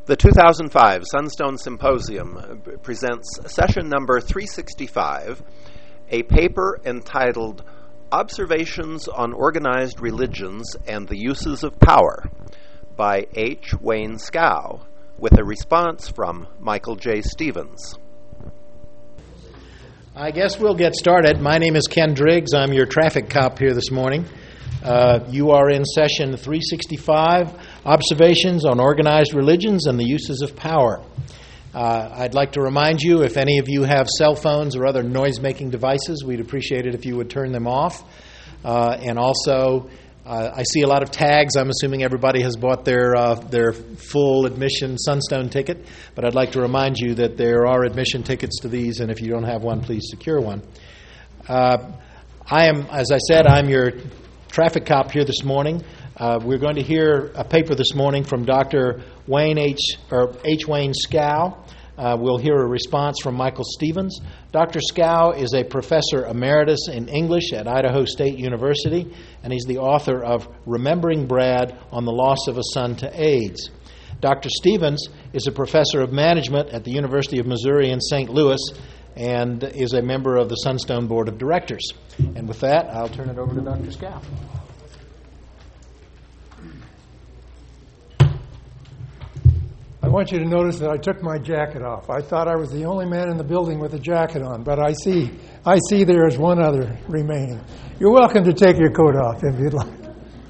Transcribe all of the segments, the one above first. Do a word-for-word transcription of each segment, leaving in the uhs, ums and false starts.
The two thousand five Sunstone Symposium presents session number three sixty-five, a paper entitled Observations on Organized Religions and the Uses of Power by H. Wayne Scow, with a response from Michael J. Stevens. I guess we'll get started. My name is Ken Driggs. I'm your traffic cop here this morning. Uh, you are in session three sixty-five, Observations on Organized Religions and the Uses of Power. Uh, I'd like to remind you, if any of you have cell phones or other noise-making devices, we'd appreciate it if you would turn them off. Uh, and also, uh, I see a lot of tags. I'm assuming everybody has bought their uh, their full admission Sunstone ticket. But I'd like to remind you that there are admission tickets to these, and if you don't have one, please secure one. Uh, I am, as I said, I'm your traffic cop here this morning. Uh, we're going to hear a paper this morning from Doctor Wayne H. or H. Wayne Scow. Uh, we'll hear a response from Michael Stevens. Doctor Scow is a professor emeritus in English at Idaho State University, and he's the author of Remembering Brad on the Loss of a Son to AIDS. Doctor Stevens is a professor of management at the University of Missouri in Saint Louis and is a member of the Sunstone Board of Directors. And with that, I'll turn it over to Doctor Scow. I want you to notice that I took my jacket off. I thought I was the only man in the building with a jacket on, but I see I see there is one other remaining. You're welcome to take your coat off if you'd like.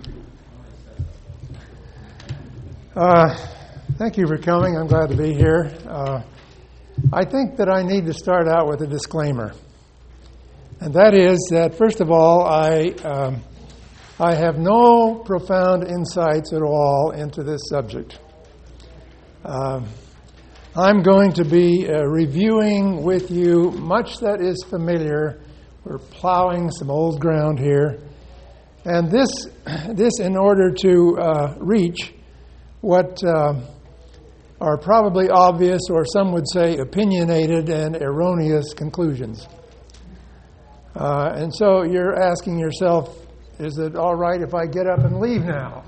Uh, thank you for coming. I'm glad to be here. Uh, I think that I need to start out with a disclaimer. And that is that, first of all, I um, I have no profound insights at all into this subject. Uh, I'm going to be uh, reviewing with you much that is familiar. We're plowing some old ground here. And this, this in order to uh, reach what uh, are probably obvious, or some would say opinionated and erroneous conclusions. Uh, and so you're asking yourself, is it all right if I get up and leave now?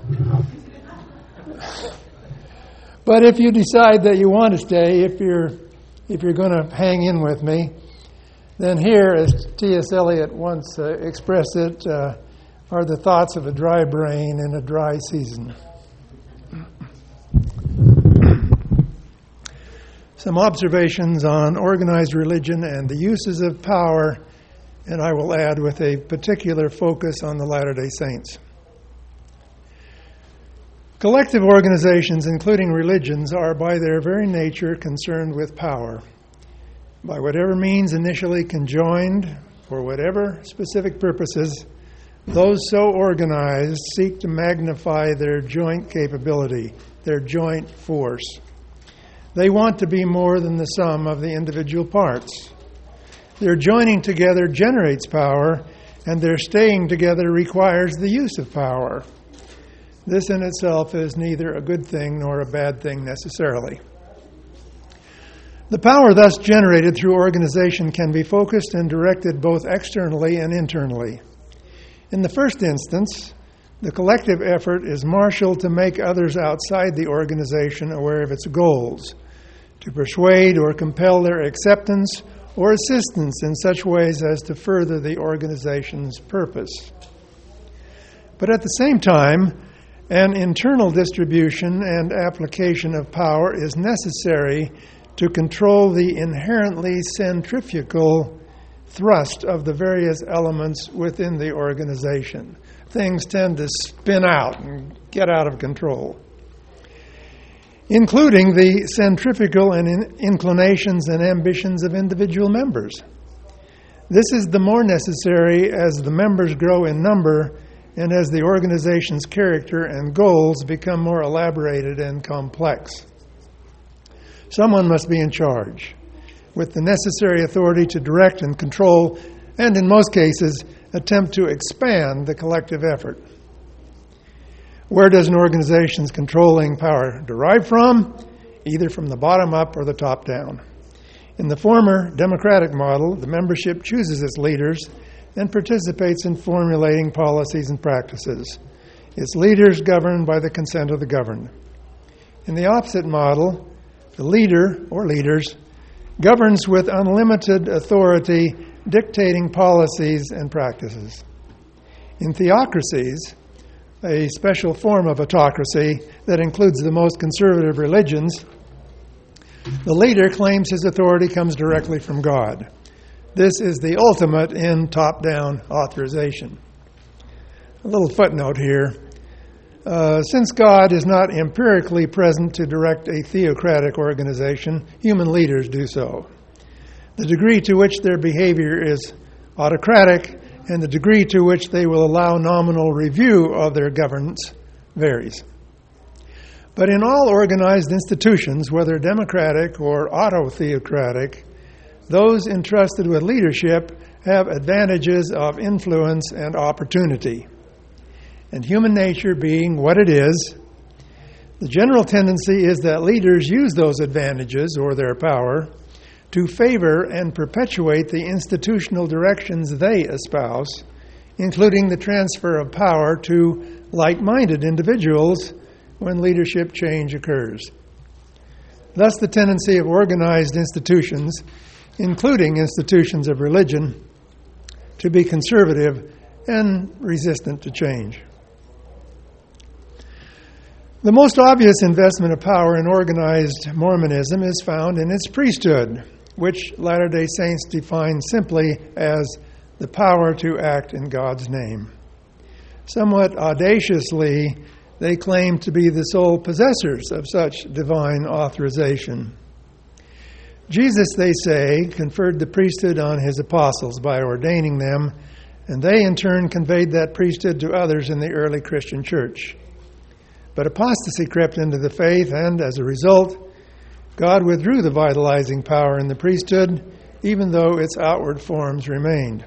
But if you decide that you want to stay, if you're if you're going to hang in with me, then here, as T S Eliot once uh, expressed it, uh, are the thoughts of a dry brain in a dry season. Some observations on organized religion and the uses of power, and I will add with a particular focus on the Latter-day Saints. Collective organizations, including religions, are by their very nature concerned with power. By whatever means initially conjoined, for whatever specific purposes, those so organized seek to magnify their joint capability, their joint force. They want to be more than the sum of the individual parts. Their joining together generates power, and their staying together requires the use of power. This in itself is neither a good thing nor a bad thing necessarily. The power thus generated through organization can be focused and directed both externally and internally. In the first instance, the collective effort is marshaled to make others outside the organization aware of its goals, to persuade or compel their acceptance or assistance in such ways as to further the organization's purpose. But at the same time, an internal distribution and application of power is necessary to control the inherently centrifugal thrust of the various elements within the organization. Things tend to spin out and get out of control, including the centrifugal and in- inclinations and ambitions of individual members. This is the more necessary as the members grow in number and as the organization's character and goals become more elaborated and complex. Someone must be in charge, with the necessary authority to direct and control, and in most cases, attempt to expand the collective effort. Where does an organization's controlling power derive from? Either from the bottom up or the top down. In the former democratic model, the membership chooses its leaders and participates in formulating policies and practices. Its leaders govern by the consent of the governed. In the opposite model, the leader or leaders governs with unlimited authority, dictating policies and practices. In theocracies, a special form of autocracy that includes the most conservative religions, the leader claims his authority comes directly from God. This is the ultimate in top-down authorization. A little footnote here. Uh, since God is not empirically present to direct a theocratic organization, human leaders do so. The degree to which their behavior is autocratic and the degree to which they will allow nominal review of their governance varies. But in all organized institutions, whether democratic or auto-theocratic, those entrusted with leadership have advantages of influence and opportunity. And human nature being what it is, the general tendency is that leaders use those advantages or their power to favor and perpetuate the institutional directions they espouse, including the transfer of power to like-minded individuals when leadership change occurs. Thus, the tendency of organized institutions, including institutions of religion, to be conservative and resistant to change. The most obvious investment of power in organized Mormonism is found in its priesthood, which Latter-day Saints define simply as the power to act in God's name. Somewhat audaciously, they claim to be the sole possessors of such divine authorization. Jesus, they say, conferred the priesthood on his apostles by ordaining them, and they in turn conveyed that priesthood to others in the early Christian church. But apostasy crept into the faith, and as a result, God withdrew the vitalizing power in the priesthood, even though its outward forms remained.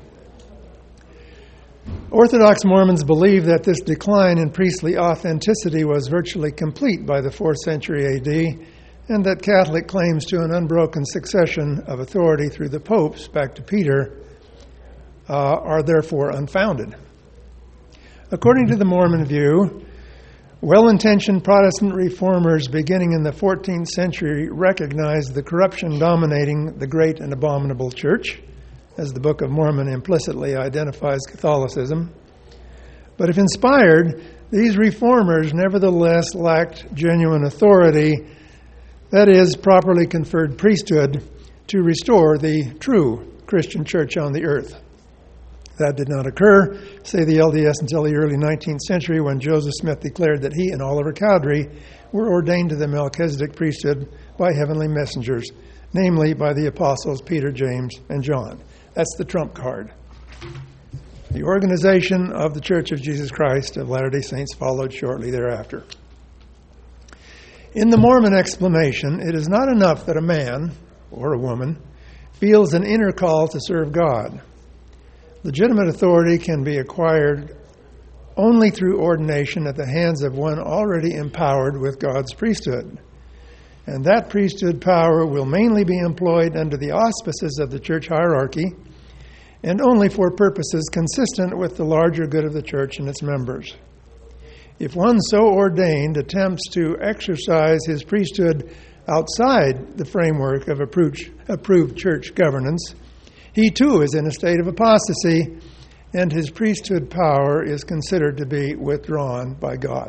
Orthodox Mormons believe that this decline in priestly authenticity was virtually complete by the fourth century A D, and that Catholic claims to an unbroken succession of authority through the popes back to Peter uh, are therefore unfounded. According to the Mormon view, well-intentioned Protestant reformers beginning in the fourteenth century recognized the corruption dominating the great and abominable church, as the Book of Mormon implicitly identifies Catholicism. But if inspired, these reformers nevertheless lacked genuine authority, that is, properly conferred priesthood, to restore the true Christian church on the earth. That did not occur, say the L D S, until the early nineteenth century, when Joseph Smith declared that he and Oliver Cowdery were ordained to the Melchizedek priesthood by heavenly messengers, namely by the apostles Peter, James, and John. That's the trump card. The organization of the Church of Jesus Christ of Latter-day Saints followed shortly thereafter. In the Mormon explanation, it is not enough that a man, or a woman, feels an inner call to serve God. Legitimate authority can be acquired only through ordination at the hands of one already empowered with God's priesthood. And that priesthood power will mainly be employed under the auspices of the church hierarchy and only for purposes consistent with the larger good of the church and its members. If one so ordained attempts to exercise his priesthood outside the framework of approved church governance, he too is in a state of apostasy, and his priesthood power is considered to be withdrawn by God.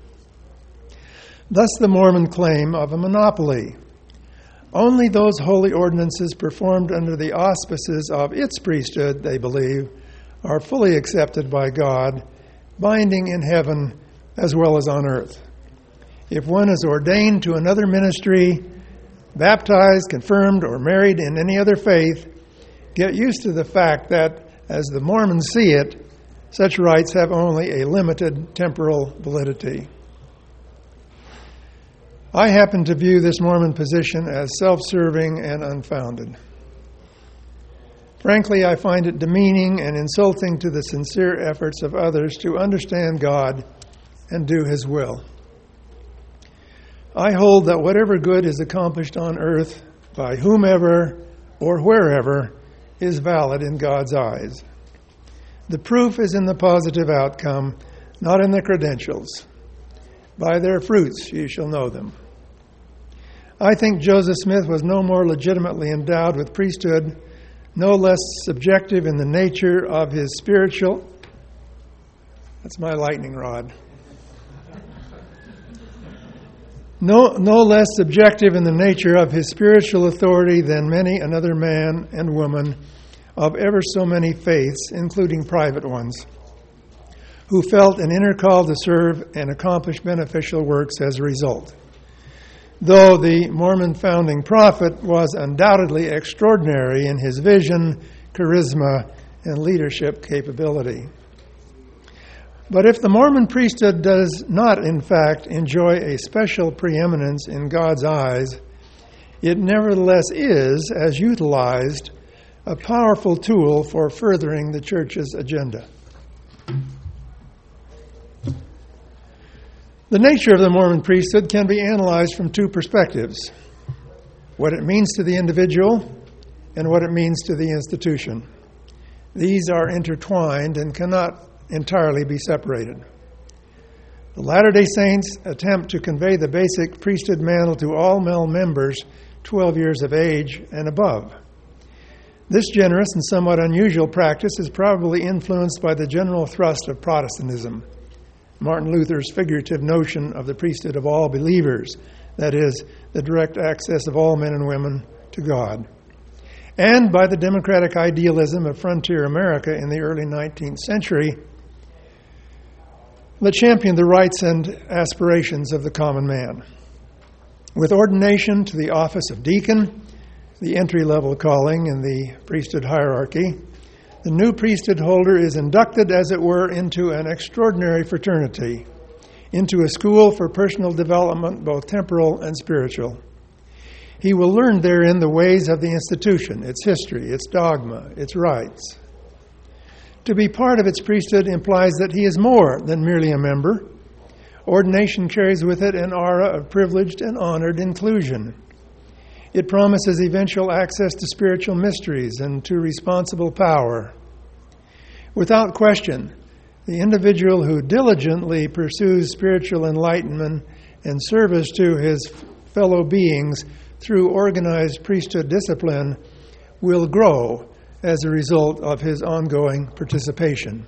Thus the Mormon claim of a monopoly. Only those holy ordinances performed under the auspices of its priesthood, they believe, are fully accepted by God, binding in heaven as well as on earth. If one is ordained to another ministry, baptized, confirmed, or married in any other faith, get used to the fact that, as the Mormons see it, such rites have only a limited temporal validity. I happen to view this Mormon position as self-serving and unfounded. Frankly, I find it demeaning and insulting to the sincere efforts of others to understand God and do His will. I hold that whatever good is accomplished on earth by whomever or wherever is valid in God's eyes. The proof is in the positive outcome, not in the credentials. By their fruits ye shall know them. I think Joseph Smith was no more legitimately endowed with priesthood, no less subjective in the nature of his spiritual... That's my lightning rod. No, no less subjective in the nature of his spiritual authority than many another man and woman of ever so many faiths, including private ones, who felt an inner call to serve and accomplish beneficial works as a result. Though the Mormon founding prophet was undoubtedly extraordinary in his vision, charisma, and leadership capability. But if the Mormon priesthood does not, in fact, enjoy a special preeminence in God's eyes, it nevertheless is, as utilized, a powerful tool for furthering the church's agenda. The nature of the Mormon priesthood can be analyzed from two perspectives: what it means to the individual and what it means to the institution. These are intertwined and cannot entirely be separated. The Latter-day Saints attempt to convey the basic priesthood mantle to all male members twelve years of age and above. This generous and somewhat unusual practice is probably influenced by the general thrust of Protestantism, Martin Luther's figurative notion of the priesthood of all believers, that is, the direct access of all men and women to God, and by the democratic idealism of frontier America in the early nineteenth century that championed the rights and aspirations of the common man. With ordination to the office of deacon, the entry-level calling in the priesthood hierarchy, the new priesthood holder is inducted, as it were, into an extraordinary fraternity, into a school for personal development, both temporal and spiritual. He will learn therein the ways of the institution, its history, its dogma, its rites. To be part of its priesthood implies that he is more than merely a member. Ordination carries with it an aura of privileged and honored inclusion. It promises eventual access to spiritual mysteries and to responsible power. Without question, the individual who diligently pursues spiritual enlightenment and service to his fellow beings through organized priesthood discipline will grow as a result of his ongoing participation.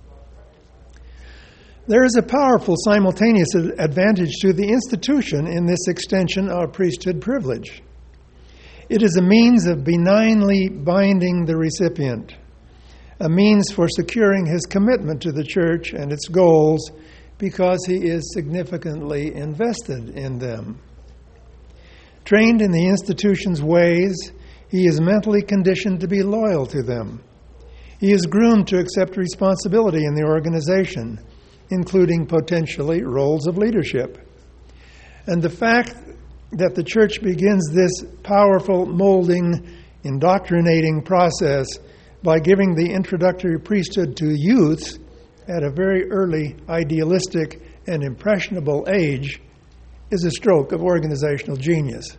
There is a powerful simultaneous advantage to the institution in this extension of priesthood privilege. It is a means of benignly binding the recipient, a means for securing his commitment to the church and its goals because he is significantly invested in them. Trained in the institution's ways, he is mentally conditioned to be loyal to them. He is groomed to accept responsibility in the organization, including potentially roles of leadership. And the fact that the church begins this powerful molding, indoctrinating process by giving the introductory priesthood to youth at a very early, idealistic, and impressionable age is a stroke of organizational genius.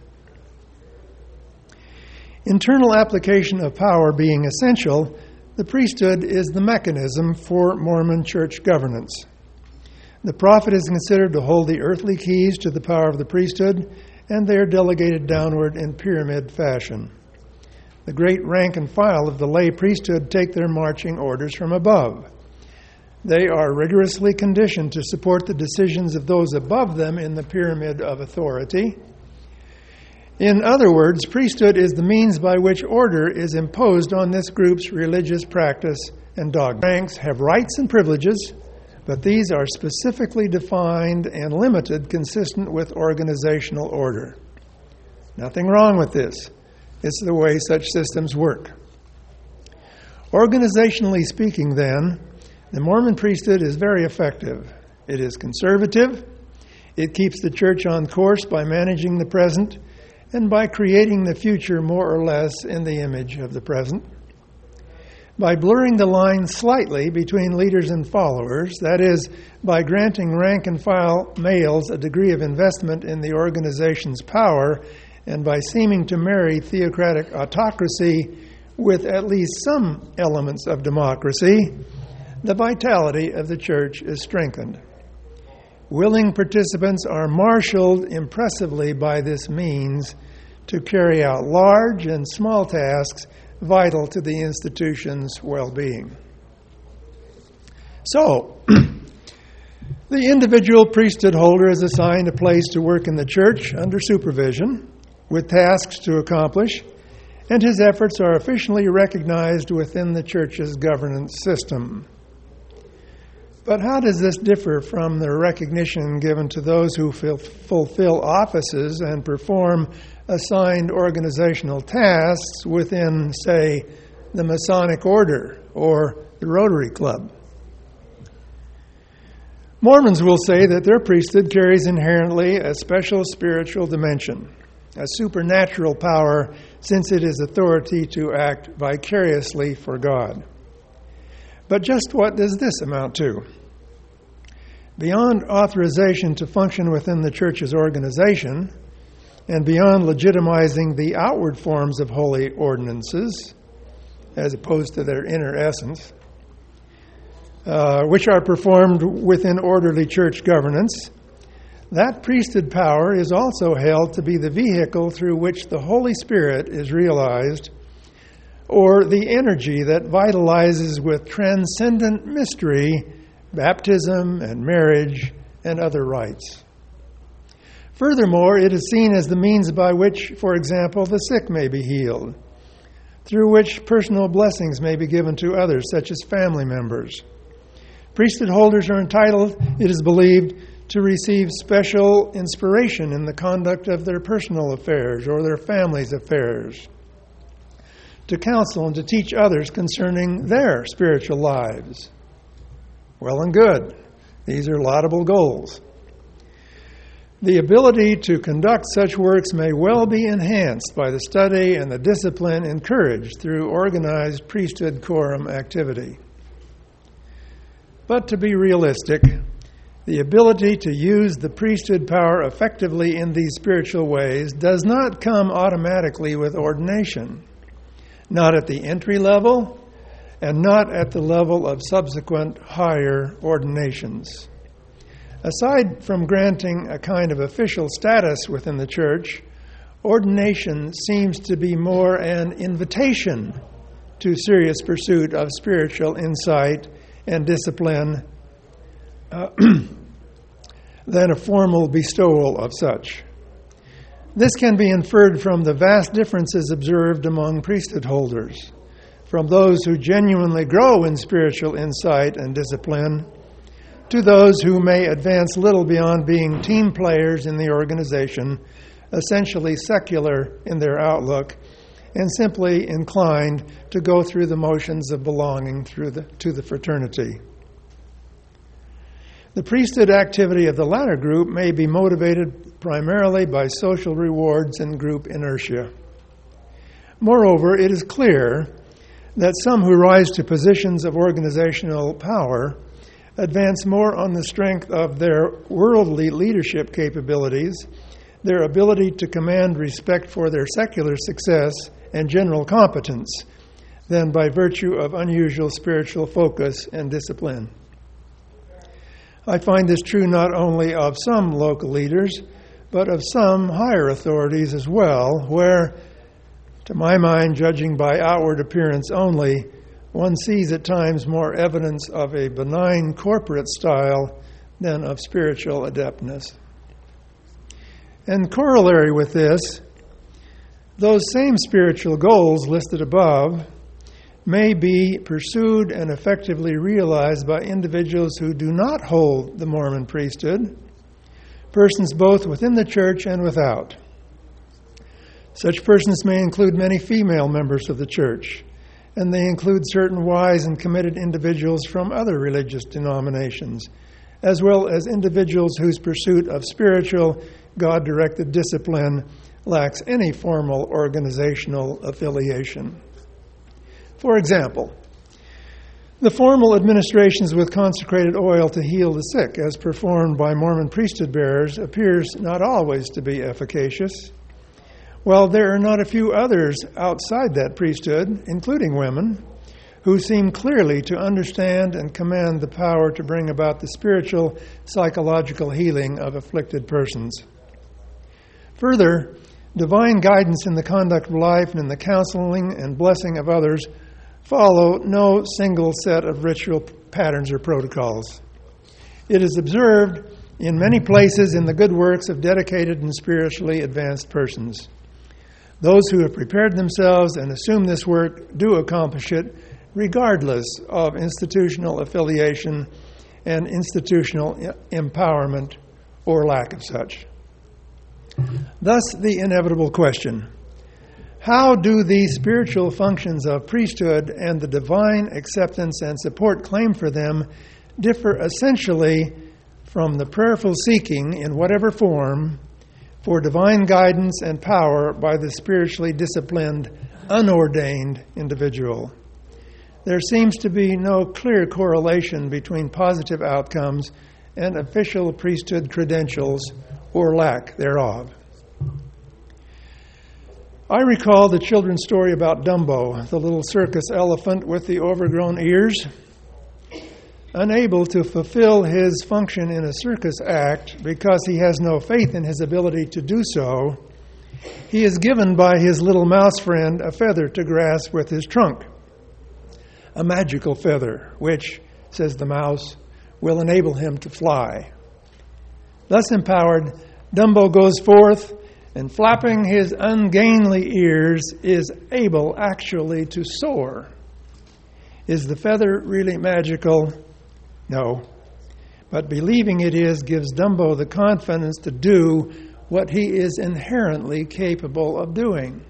Internal application of power being essential, the priesthood is the mechanism for Mormon church governance. The prophet is considered to hold the earthly keys to the power of the priesthood, and they are delegated downward in pyramid fashion. The great rank and file of the lay priesthood take their marching orders from above. They are rigorously conditioned to support the decisions of those above them in the pyramid of authority. In other words, priesthood is the means by which order is imposed on this group's religious practice and dogma. Ranks have rights and privileges, but these are specifically defined and limited consistent with organizational order. Nothing wrong with this. It's the way such systems work. Organizationally speaking, then, the Mormon priesthood is very effective. It is conservative. It keeps the church on course by managing the present and by creating the future more or less in the image of the present. By blurring the line slightly between leaders and followers, that is, by granting rank-and-file males a degree of investment in the organization's power, and by seeming to marry theocratic autocracy with at least some elements of democracy, the vitality of the church is strengthened. willing participants are marshaled impressively by this means to carry out large and small tasks vital to the institution's well-being. So, the individual priesthood holder is assigned a place to work in the church under supervision, with tasks to accomplish, and his efforts are officially recognized within the church's governance system. But how does this differ from the recognition given to those who fulfill offices and perform assigned organizational tasks within, say, the Masonic Order or the Rotary Club? Mormons will say that their priesthood carries inherently a special spiritual dimension, a supernatural power, since it is authority to act vicariously for God. But just what does this amount to? Beyond authorization to function within the church's organization, and beyond legitimizing the outward forms of holy ordinances, as opposed to their inner essence, uh, which are performed within orderly church governance, that priesthood power is also held to be the vehicle through which the Holy Spirit is realized, or the energy that vitalizes with transcendent mystery baptism and marriage and other rites. Furthermore, it is seen as the means by which, for example, the sick may be healed, through which personal blessings may be given to others, such as family members. Priesthood holders are entitled, it is believed, to receive special inspiration in the conduct of their personal affairs or their family's affairs, to counsel and to teach others concerning their spiritual lives. Well and good. These are laudable goals. The ability to conduct such works may well be enhanced by the study and the discipline encouraged through organized priesthood quorum activity. But to be realistic, the ability to use the priesthood power effectively in these spiritual ways does not come automatically with ordination, not at the entry level, and not at the level of subsequent higher ordinations. Aside from granting a kind of official status within the church, ordination seems to be more an invitation to serious pursuit of spiritual insight and discipline uh, than a formal bestowal of such. This can be inferred from the vast differences observed among priesthood holders, from those who genuinely grow in spiritual insight and discipline, to those who may advance little beyond being team players in the organization, essentially secular in their outlook, and simply inclined to go through the motions of belonging through the, to the fraternity. The priesthood activity of the latter group may be motivated primarily by social rewards and group inertia. Moreover, it is clear that some who rise to positions of organizational power advance more on the strength of their worldly leadership capabilities, their ability to command respect for their secular success and general competence, than by virtue of unusual spiritual focus and discipline. I find this true not only of some local leaders, but of some higher authorities as well, where, to my mind, judging by outward appearance only, one sees at times more evidence of a benign corporate style than of spiritual adeptness. And corollary with this, those same spiritual goals listed above may be pursued and effectively realized by individuals who do not hold the Mormon priesthood, persons both within the church and without. Such persons may include many female members of the church, and they include certain wise and committed individuals from other religious denominations, as well as individuals whose pursuit of spiritual, God-directed discipline lacks any formal organizational affiliation. For example, the formal administrations with consecrated oil to heal the sick, as performed by Mormon priesthood bearers, appears not always to be efficacious, while there are not a few others outside that priesthood, including women, who seem clearly to understand and command the power to bring about the spiritual, psychological healing of afflicted persons. Further, divine guidance in the conduct of life and in the counseling and blessing of others follow no single set of ritual patterns or protocols. It is observed in many places in the good works of dedicated and spiritually advanced persons. Those who have prepared themselves and assume this work do accomplish it regardless of institutional affiliation and institutional empowerment or lack of such. Thus, the inevitable question: how do these spiritual functions of priesthood and the divine acceptance and support claimed for them differ essentially from the prayerful seeking, in whatever form, for divine guidance and power by the spiritually disciplined, unordained individual? There seems to be no clear correlation between positive outcomes and official priesthood credentials or lack thereof. I recall the children's story about Dumbo, the little circus elephant with the overgrown ears. Unable to fulfill his function in a circus act because he has no faith in his ability to do so, he is given by his little mouse friend a feather to grasp with his trunk. A magical feather, which, says the mouse, will enable him to fly. Thus empowered, Dumbo goes forth and, flapping his ungainly ears, is able actually to soar. Is the feather really magical? No. But believing it is gives Dumbo the confidence to do what he is inherently capable of doing.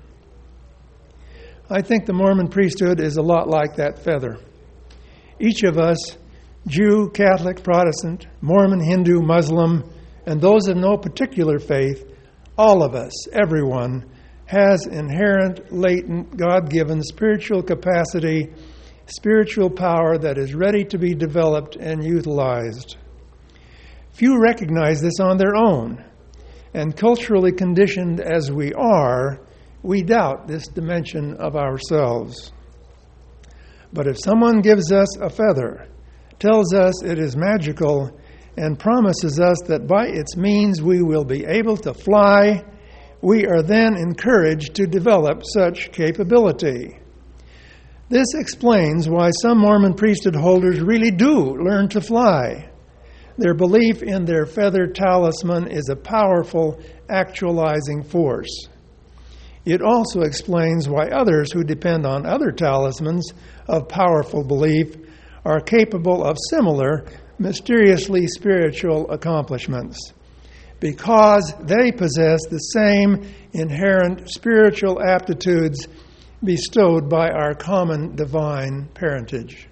I think the Mormon priesthood is a lot like that feather. Each of us, Jew, Catholic, Protestant, Mormon, Hindu, Muslim, and those of no particular faith, all of us, everyone, has inherent, latent, God-given spiritual capacity, spiritual power that is ready to be developed and utilized. Few recognize this on their own, and culturally conditioned as we are, we doubt this dimension of ourselves. But if someone gives us a feather, tells us it is magical, and promises us that by its means we will be able to fly, we are then encouraged to develop such capability. This explains why some Mormon priesthood holders really do learn to fly. Their belief in their feather talisman is a powerful actualizing force. It also explains why others who depend on other talismans of powerful belief are capable of similar, mysteriously spiritual accomplishments, because they possess the same inherent spiritual aptitudes bestowed by our common divine parentage.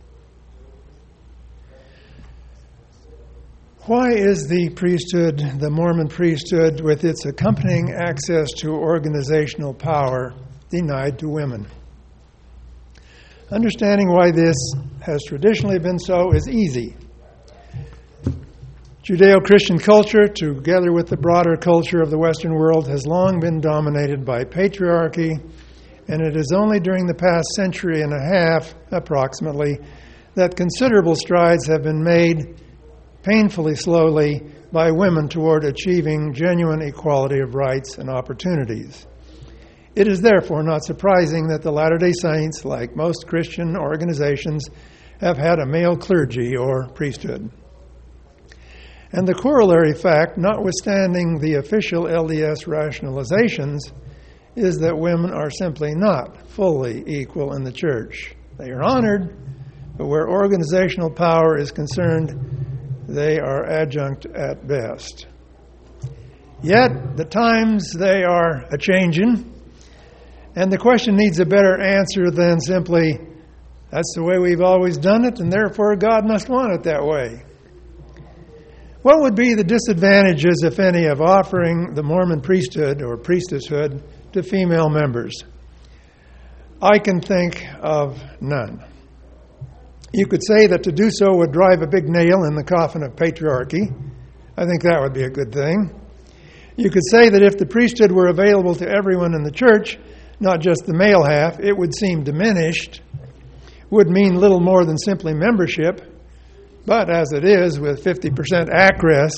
Why is the priesthood, the Mormon priesthood, with its accompanying access to organizational power, denied to women? Understanding why this has traditionally been so is easy. Judeo-Christian culture, together with the broader culture of the Western world, has long been dominated by patriarchy, and it is only during the past century and a half, approximately, that considerable strides have been made, painfully slowly, by women toward achieving genuine equality of rights and opportunities. It is therefore not surprising that the Latter-day Saints, like most Christian organizations, have had a male clergy or priesthood. And the corollary fact, notwithstanding the official L D S rationalizations, is that women are simply not fully equal in the church. They are honored, but where organizational power is concerned, they are adjunct at best. Yet, the times they are a-changin', and the question needs a better answer than simply, that's the way we've always done it, and therefore God must want it that way. What would be the disadvantages, if any, of offering the Mormon priesthood or priestesshood to female members? I can think of none. You could say that to do so would drive a big nail in the coffin of patriarchy. I think that would be a good thing. You could say that if the priesthood were available to everyone in the church, not just the male half, it would seem diminished. would mean little more than simply membership, but as it is, with fifty percent access,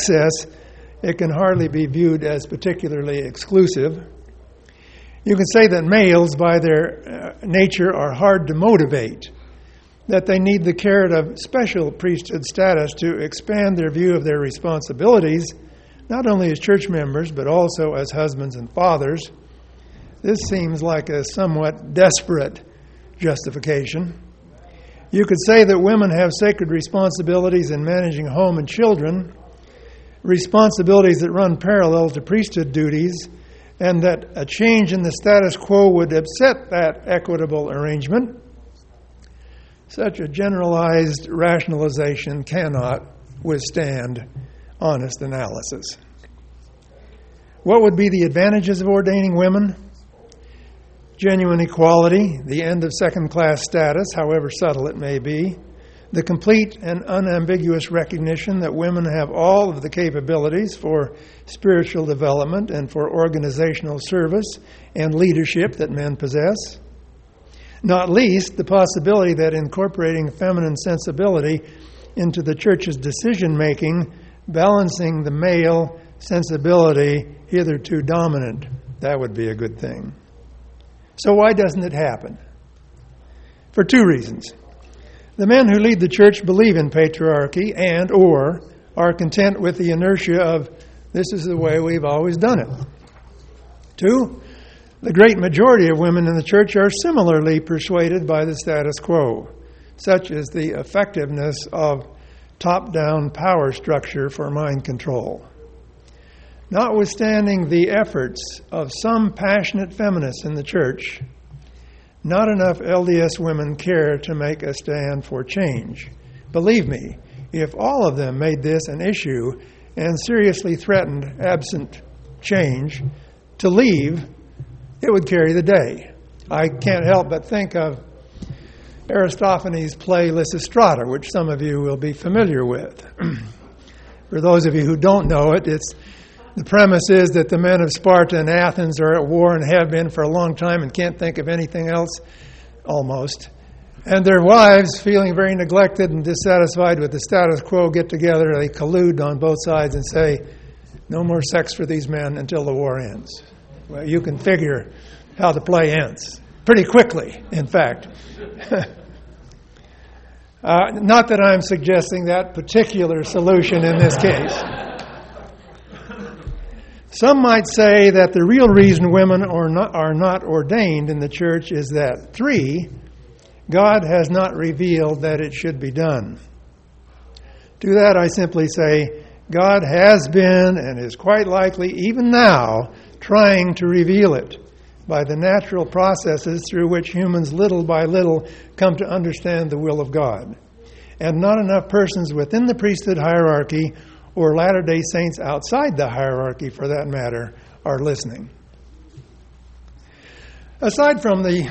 it can hardly be viewed as particularly exclusive. You can say that males, by their uh, nature, are hard to motivate, that they need the carrot of special priesthood status to expand their view of their responsibilities, not only as church members, but also as husbands and fathers. This seems like a somewhat desperate justification. You could say that women have sacred responsibilities in managing home and children, responsibilities that run parallel to priesthood duties, and that a change in the status quo would upset that equitable arrangement. Such a generalized rationalization cannot withstand honest analysis. What would be the advantages of ordaining women? Genuine equality, the end of second-class status, however subtle it may be, the complete and unambiguous recognition that women have all of the capabilities for spiritual development and for organizational service and leadership that men possess. Not least, the possibility that incorporating feminine sensibility into the church's decision-making, balancing the male sensibility hitherto dominant, that would be a good thing. So why doesn't it happen? For two reasons. The men who lead the church believe in patriarchy and or are content with the inertia of this is the way we've always done it. Two, the great majority of women in the church are similarly persuaded by the status quo, such as the effectiveness of top-down power structure for mind control. Notwithstanding the efforts of some passionate feminists in the church, not enough L D S women care to make a stand for change. Believe me, if all of them made this an issue and seriously threatened, absent change, to leave, it would carry the day. I can't help but think of Aristophanes' play Lysistrata, which some of you will be familiar with. For those of you who don't know it, it's the premise is that the men of Sparta and Athens are at war and have been for a long time and can't think of anything else, almost. And their wives, feeling very neglected and dissatisfied with the status quo, get together, they collude on both sides and say, no more sex for these men until the war ends. Well, you can figure how the play ends. Pretty quickly, in fact. uh, not that I'm suggesting that particular solution in this case. Some might say that the real reason women are not, are not ordained in the church is that, three, God has not revealed that it should be done. To that I simply say, God has been and is quite likely even now trying to reveal it by the natural processes through which humans little by little come to understand the will of God. And not enough persons within the priesthood hierarchy or Latter-day Saints outside the hierarchy, for that matter, are listening. Aside from the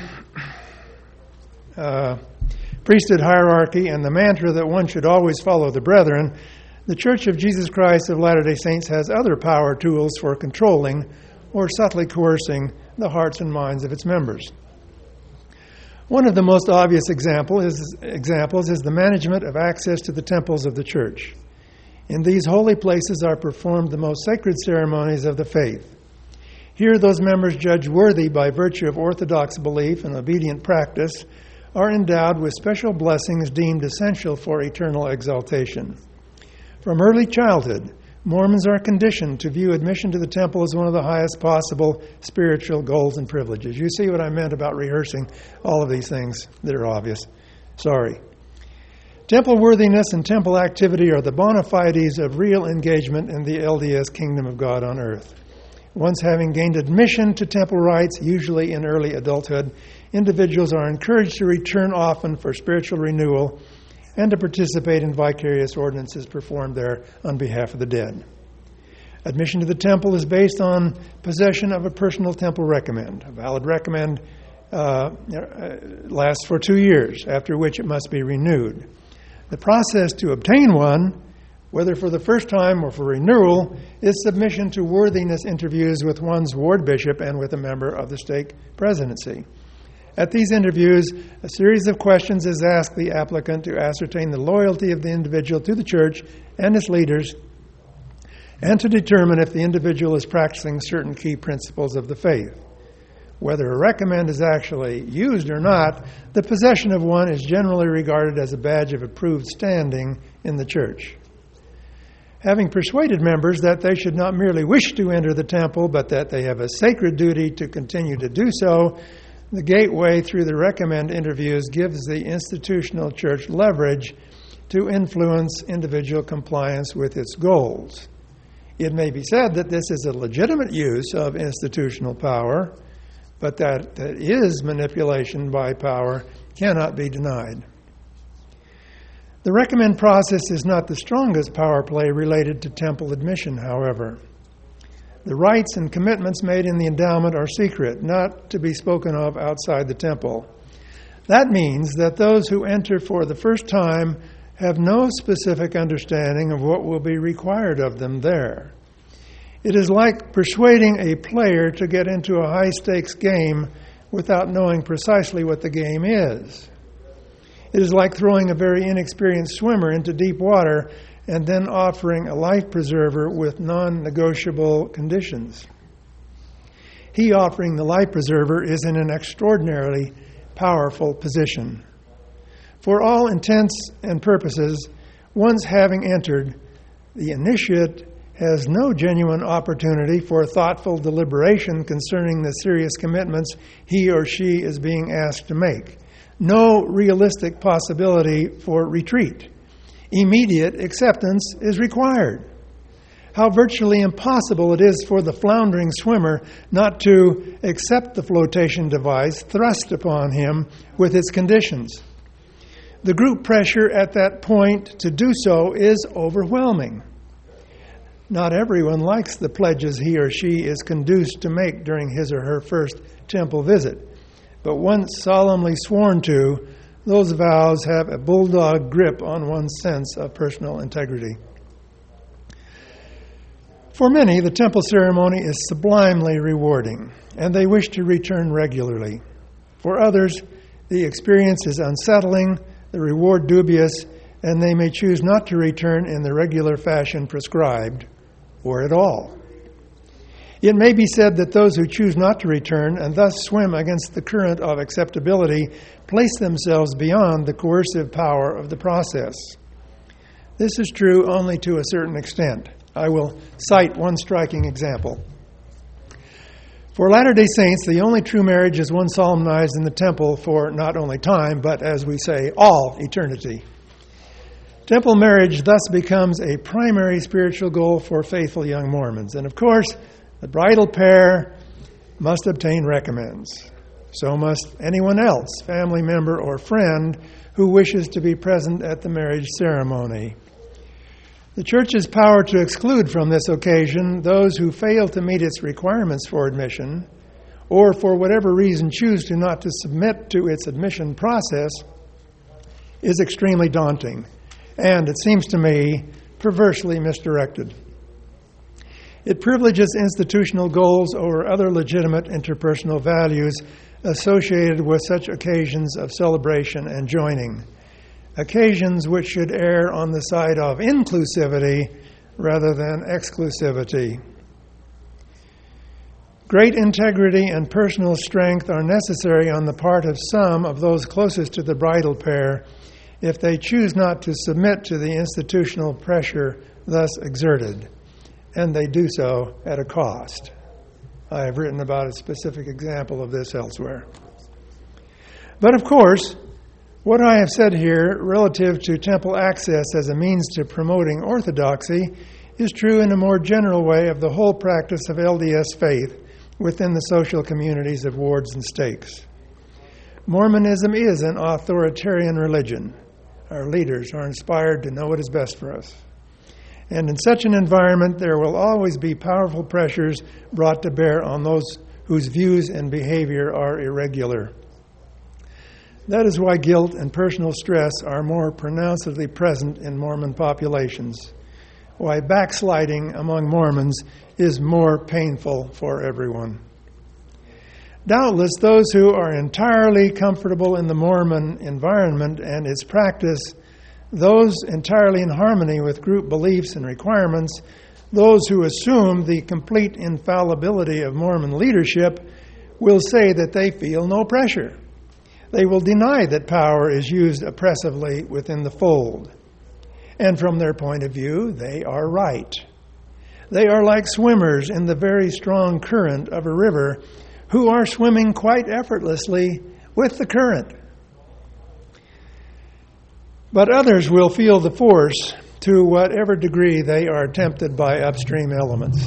uh, priesthood hierarchy and the mantra that one should always follow the brethren, the Church of Jesus Christ of Latter-day Saints has other power tools for controlling or subtly coercing the hearts and minds of its members. One of the most obvious example is, examples is the management of access to the temples of the church. In these holy places are performed the most sacred ceremonies of the faith. Here those members judged worthy by virtue of orthodox belief and obedient practice are endowed with special blessings deemed essential for eternal exaltation. From early childhood, Mormons are conditioned to view admission to the temple as one of the highest possible spiritual goals and privileges. You see what I meant about rehearsing all of these things that are obvious. Sorry. Temple worthiness and temple activity are the bona fides of real engagement in the L D S kingdom of God on earth. Once having gained admission to temple rites, usually in early adulthood, individuals are encouraged to return often for spiritual renewal and to participate in vicarious ordinances performed there on behalf of the dead. Admission to the temple is based on possession of a personal temple recommend. A valid recommend uh, lasts for two years, after which it must be renewed. The process to obtain one, whether for the first time or for renewal, is submission to worthiness interviews with one's ward bishop and with a member of the stake presidency. At these interviews, a series of questions is asked the applicant to ascertain the loyalty of the individual to the church and its leaders, and to determine if the individual is practicing certain key principles of the faith. Whether a recommend is actually used or not, the possession of one is generally regarded as a badge of approved standing in the church. Having persuaded members that they should not merely wish to enter the temple, but that they have a sacred duty to continue to do so, the gateway through the recommend interviews gives the institutional church leverage to influence individual compliance with its goals. It may be said that this is a legitimate use of institutional power, but that it is manipulation by power cannot be denied. The recommend process is not the strongest power play related to temple admission, however. The rights and commitments made in the endowment are secret, not to be spoken of outside the temple. That means that those who enter for the first time have no specific understanding of what will be required of them there. It is like persuading a player to get into a high-stakes game without knowing precisely what the game is. It is like throwing a very inexperienced swimmer into deep water and then offering a life preserver with non-negotiable conditions. He offering the life preserver is in an extraordinarily powerful position. For all intents and purposes, once having entered, the initiate has no genuine opportunity for thoughtful deliberation concerning the serious commitments he or she is being asked to make. No realistic possibility for retreat. Immediate acceptance is required. How virtually impossible it is for the floundering swimmer not to accept the flotation device thrust upon him with its conditions. The group pressure at that point to do so is overwhelming. Not everyone likes the pledges he or she is conduced to make during his or her first temple visit, but once solemnly sworn to, those vows have a bulldog grip on one's sense of personal integrity. For many, the temple ceremony is sublimely rewarding, and they wish to return regularly. For others, the experience is unsettling, the reward dubious, and they may choose not to return in the regular fashion prescribed, or at all. It may be said that those who choose not to return and thus swim against the current of acceptability place themselves beyond the coercive power of the process. This is true only to a certain extent. I will cite one striking example. For Latter-day Saints, the only true marriage is one solemnized in the temple for not only time, but, as we say, all eternity. Temple marriage thus becomes a primary spiritual goal for faithful young Mormons. And of course, the bridal pair must obtain recommends. So must anyone else, family member or friend, who wishes to be present at the marriage ceremony. The church's power to exclude from this occasion those who fail to meet its requirements for admission, or for whatever reason choose to not to submit to its admission process, is extremely daunting, and it seems to me perversely misdirected. It privileges institutional goals over other legitimate interpersonal values associated with such occasions of celebration and joining, occasions which should err on the side of inclusivity rather than exclusivity. Great integrity and personal strength are necessary on the part of some of those closest to the bridal pair if they choose not to submit to the institutional pressure thus exerted, and they do so at a cost. I have written about a specific example of this elsewhere. But of course, what I have said here relative to temple access as a means to promoting orthodoxy is true in a more general way of the whole practice of L D S faith within the social communities of wards and stakes. Mormonism is an authoritarian religion. Our leaders are inspired to know what is best for us. And in such an environment, there will always be powerful pressures brought to bear on those whose views and behavior are irregular. That is why guilt and personal stress are more pronouncedly present in Mormon populations, why backsliding among Mormons is more painful for everyone. Doubtless, those who are entirely comfortable in the Mormon environment and its practice, those entirely in harmony with group beliefs and requirements, those who assume the complete infallibility of Mormon leadership, will say that they feel no pressure. They will deny that power is used oppressively within the fold. And from their point of view, they are right. They are like swimmers in the very strong current of a river who are swimming quite effortlessly with the current. But others will feel the force to whatever degree they are tempted by upstream elements.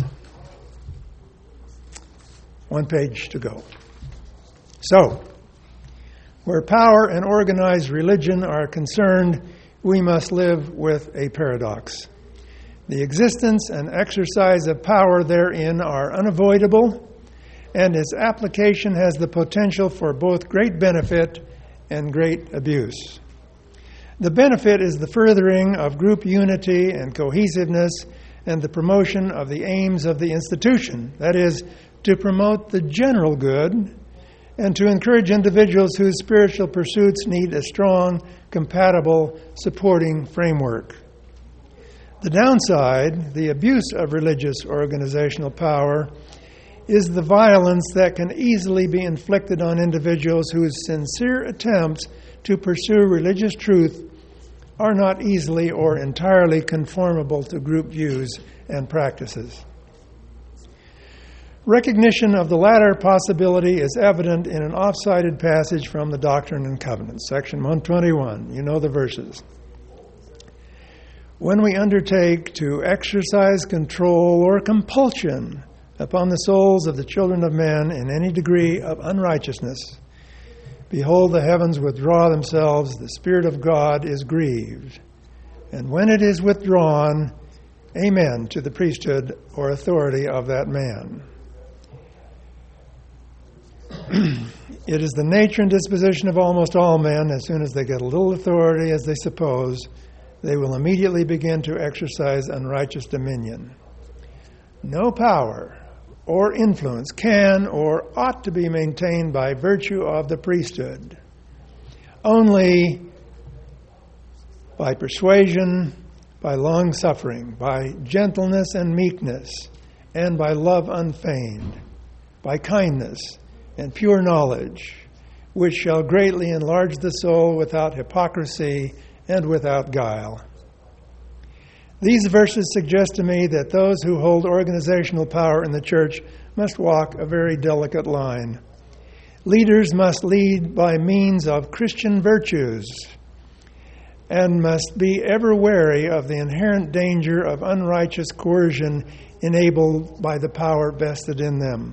One page to go. So, where power and organized religion are concerned, we must live with a paradox. The existence and exercise of power therein are unavoidable, and its application has the potential for both great benefit and great abuse. The benefit is the furthering of group unity and cohesiveness and the promotion of the aims of the institution, that is, to promote the general good and to encourage individuals whose spiritual pursuits need a strong, compatible, supporting framework. The downside, the abuse of religious organizational power, is the violence that can easily be inflicted on individuals whose sincere attempts to pursue religious truth are not easily or entirely conformable to group views and practices. Recognition of the latter possibility is evident in an oft-cited passage from the Doctrine and Covenants, section one twenty-one. You know the verses. When we undertake to exercise control or compulsion upon the souls of the children of men in any degree of unrighteousness, behold, the heavens withdraw themselves, the Spirit of God is grieved. And when it is withdrawn, amen to the priesthood or authority of that man. It is the nature and disposition of almost all men, as soon as they get a little authority, as they suppose, they will immediately begin to exercise unrighteous dominion. No power or influence can or ought to be maintained by virtue of the priesthood. Only by persuasion, by long-suffering, by gentleness and meekness, and by love unfeigned, by kindness and pure knowledge, which shall greatly enlarge the soul without hypocrisy and without guile. These verses suggest to me that those who hold organizational power in the church must walk a very delicate line. Leaders must lead by means of Christian virtues and must be ever wary of the inherent danger of unrighteous coercion enabled by the power vested in them.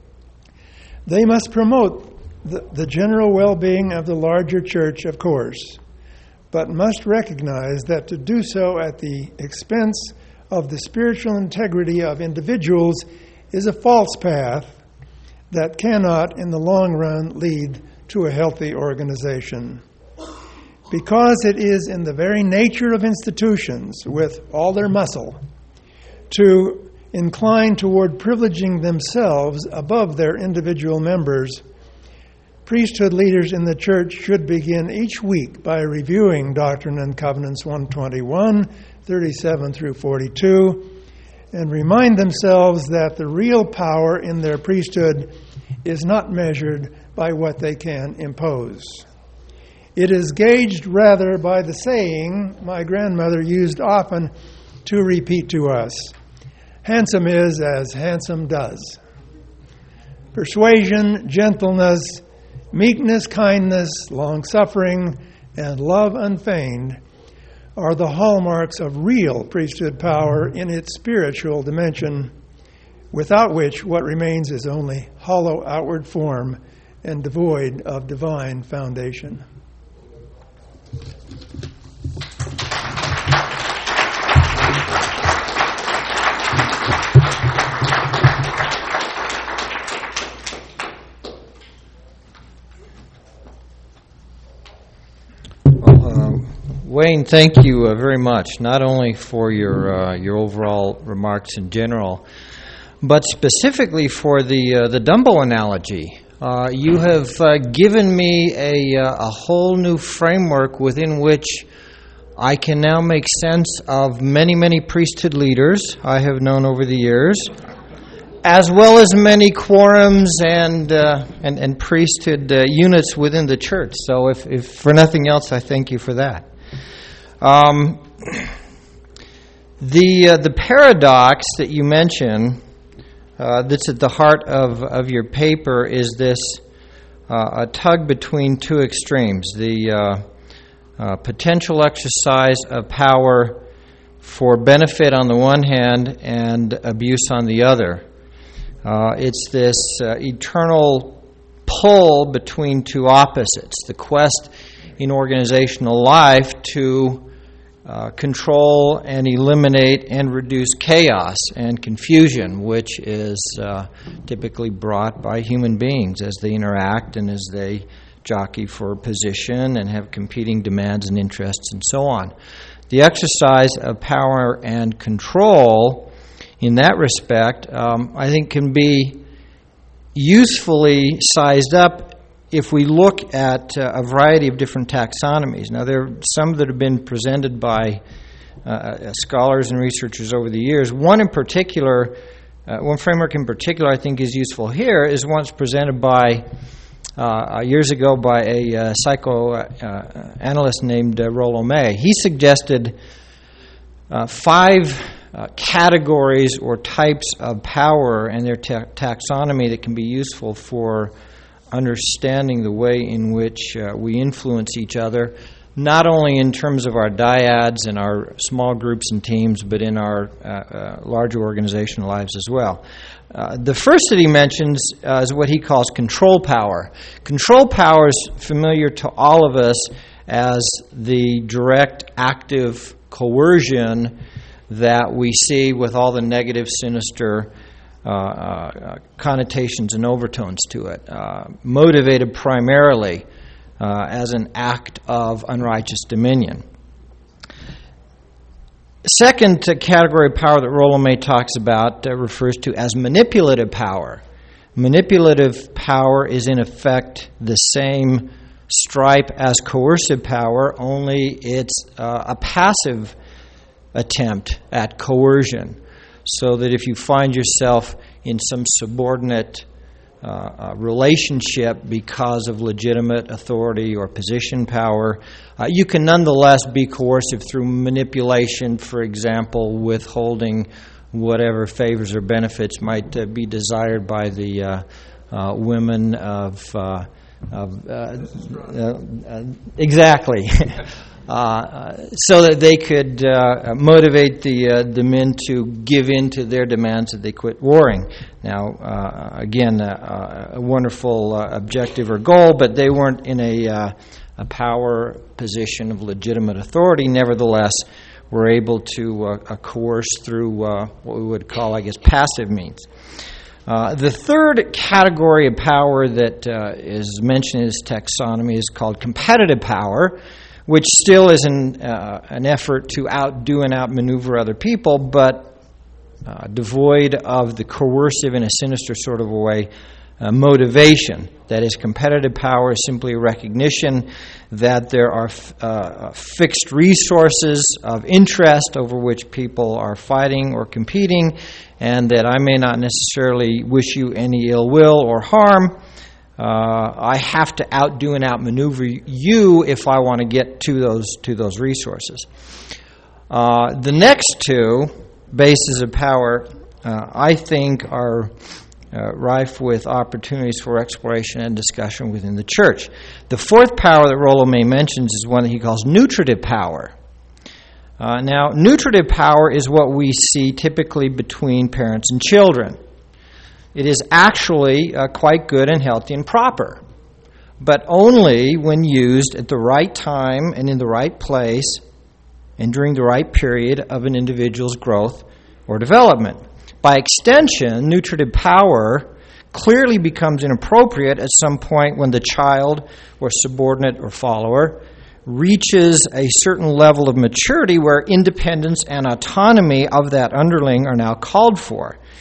They must promote the, the general well-being of the larger church, of course, but must recognize that to do so at the expense of the spiritual integrity of individuals is a false path that cannot, in the long run, lead to a healthy organization. Because it is in the very nature of institutions, with all their muscle, to incline toward privileging themselves above their individual members, priesthood leaders in the church should begin each week by reviewing Doctrine and Covenants one twenty-one, thirty-seven through forty-two, and remind themselves that the real power in their priesthood is not measured by what they can impose. It is gauged rather by the saying my grandmother used often to repeat to us, "Handsome is as handsome does." Persuasion, gentleness, meekness, kindness, long-suffering, and love unfeigned are the hallmarks of real priesthood power in its spiritual dimension, without which what remains is only hollow outward form and devoid of divine foundation. Wayne, thank you uh, very much, not only for your uh, your overall remarks in general, but specifically for the uh, the Dumbo analogy. Uh, you have uh, given me a, uh, a whole new framework within which I can now make sense of many, many priesthood leaders I have known over the years, as well as many quorums and uh, and, and priesthood uh, units within the church. So if, if for nothing else, I thank you for that. Um, the uh, the paradox that you mention uh, that's at the heart of, of your paper is this uh, a tug between two extremes, the uh, uh, potential exercise of power for benefit on the one hand and abuse on the other. Uh, it's this uh, eternal pull between two opposites, the quest in organizational life to uh, control and eliminate and reduce chaos and confusion, which is uh, typically brought by human beings as they interact and as they jockey for position and have competing demands and interests and so on. The exercise of power and control in that respect, um, I think can be usefully sized up if we look at uh, a variety of different taxonomies. Now, there are some that have been presented by uh, scholars and researchers over the years. One in particular, uh, one framework in particular I think is useful here is one that's presented by, uh, years ago by a uh, psychoanalyst uh, named uh, Rollo May. He suggested uh, five Uh, categories or types of power and their ta- taxonomy that can be useful for understanding the way in which uh, we influence each other, not only in terms of our dyads and our small groups and teams, but in our uh, uh, larger organizational lives as well. Uh, the first that he mentions uh, is what he calls control power. Control power is familiar to all of us as the direct, active coercion that we see with all the negative, sinister uh, uh, connotations and overtones to it, uh, motivated primarily uh, as an act of unrighteous dominion. Second uh, category of power that Rollo May talks about uh, refers to as manipulative power. Manipulative power is in effect the same stripe as coercive power, only it's uh, a passive attempt at coercion, so that if you find yourself in some subordinate uh, uh, relationship because of legitimate authority or position power, uh, you can nonetheless be coercive through manipulation, for example, withholding whatever favors or benefits might uh, be desired by the uh, uh, women of, uh, of uh, uh, uh, exactly. Uh, so that they could uh, motivate the uh, the men to give in to their demands that they quit warring. Now, uh, again, uh, a wonderful uh, objective or goal, but they weren't in a, uh, a power position of legitimate authority. Nevertheless, were able to uh, coerce through uh, what we would call, I guess, passive means. Uh, the third category of power that uh, is mentioned in this taxonomy is called competitive power, which still is an, uh, an effort to outdo and outmaneuver other people, but uh, devoid of the coercive, in a sinister sort of a way, uh, motivation. That is, competitive power is simply a recognition that there are f- uh, fixed resources of interest over which people are fighting or competing, and that I may not necessarily wish you any ill will or harm. Uh, I have to outdo and outmaneuver you if I want to get to those to those resources. Uh, the next two bases of power, uh, I think, are uh, rife with opportunities for exploration and discussion within the church. The fourth power that Rollo May mentions is one that he calls nutritive power. Uh, now, nutritive power is what we see typically between parents and children. It is actually uh, quite good and healthy and proper, but only when used at the right time and in the right place and during the right period of an individual's growth or development. By extension, nutritive power clearly becomes inappropriate at some point when the child or subordinate or follower reaches a certain level of maturity where independence and autonomy of that underling are now called for.